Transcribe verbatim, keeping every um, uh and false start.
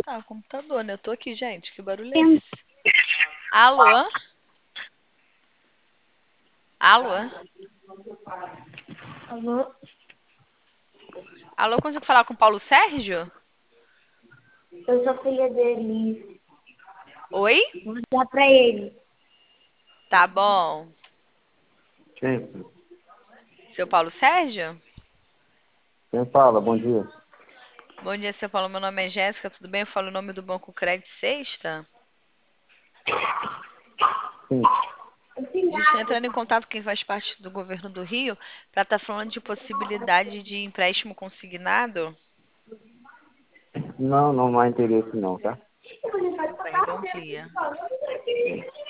Ah, o computador, né? Eu tô aqui, gente. Que barulho é esse? Alô? Alô? Alô? Alô, consigo falar com o Paulo Sérgio? Eu sou filha dele. Oi? Vou ligar pra ele. Tá bom. Quem? Seu Paulo Sérgio? Quem fala? Bom dia. Bom dia, seu Paulo. Meu nome é Jéssica, tudo bem? Eu falo o nome do Banco Credit Sexta. Sim. A gente está entrando em contato com quem faz parte do governo do Rio para estar falando de possibilidade de empréstimo consignado. Não, não, não há interesse não, tá? Tudo bem, bom dia.